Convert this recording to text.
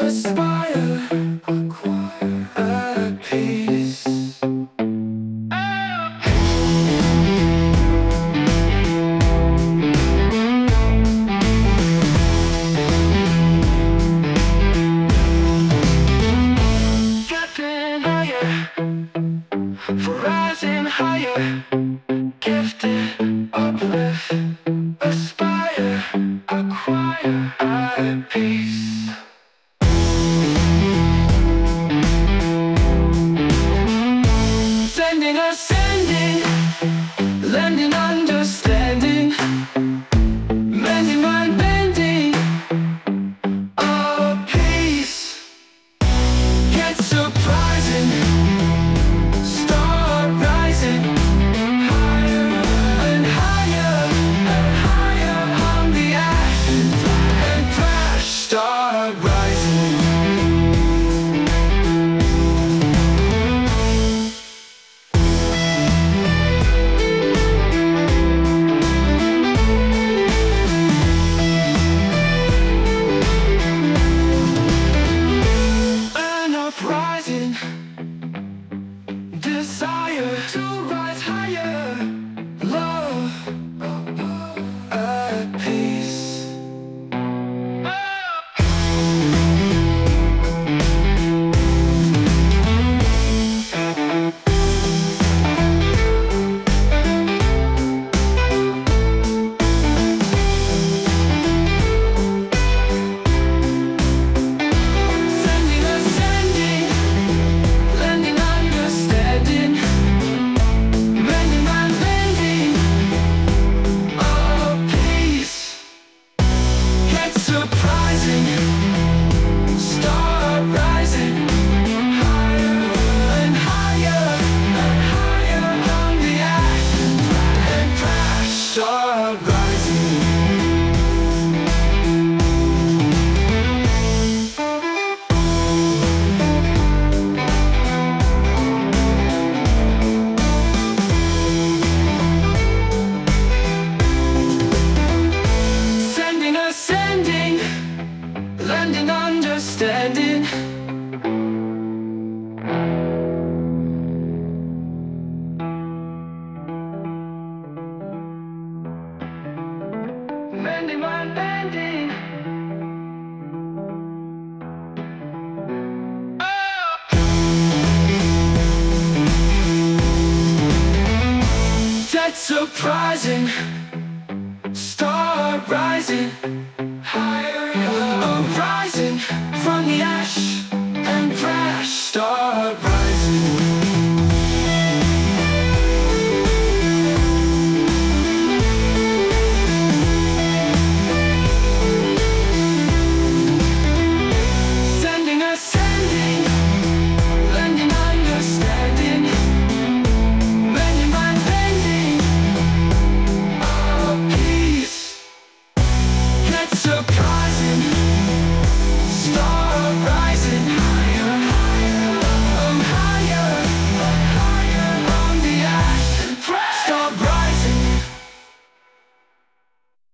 aspire, acquire a peace. Getting higher, rising higher, gifted, uplift, aspire, acquire a peace. Sending, ascending, lending, understanding, mending, mind bending, a peace. Get surprising, start rising, higher and higher and higher on the ashes and crash, start rising. An uprising, desire to rise higher, love, at peace. Sending, ascending, lending, understanding, mending, mind bending, a peace. Get surprising, start rising, higher and higher and higher on the ashes and crash, start rising. Sending, ascending, lending, understanding. Mending, mind bending. That's surprising. Start rising, higher, arising from the ash and crash, start rising. Sending, ascending, lending, understanding, mending, mind bending, a peace. Get surprising.